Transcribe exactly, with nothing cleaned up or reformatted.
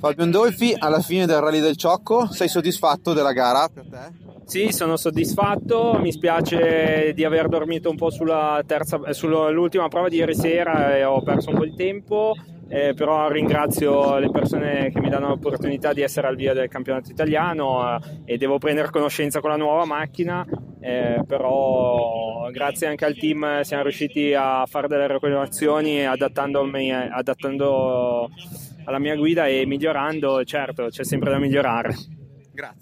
Fabio Andolfi, alla fine del Rally del Ciocco, sei soddisfatto della gara per te? Sì, sono soddisfatto, mi spiace di aver dormito un po' sulla terza, sull'ultima prova di ieri sera e ho perso un po' di tempo, eh, però ringrazio le persone che mi danno l'opportunità di essere al via del campionato italiano eh, e devo prendere conoscenza con la nuova macchina, eh, però grazie anche al team siamo riusciti a fare delle regolazioni adattandomi, adattando alla mia guida e migliorando. Certo, c'è sempre da migliorare. Grazie.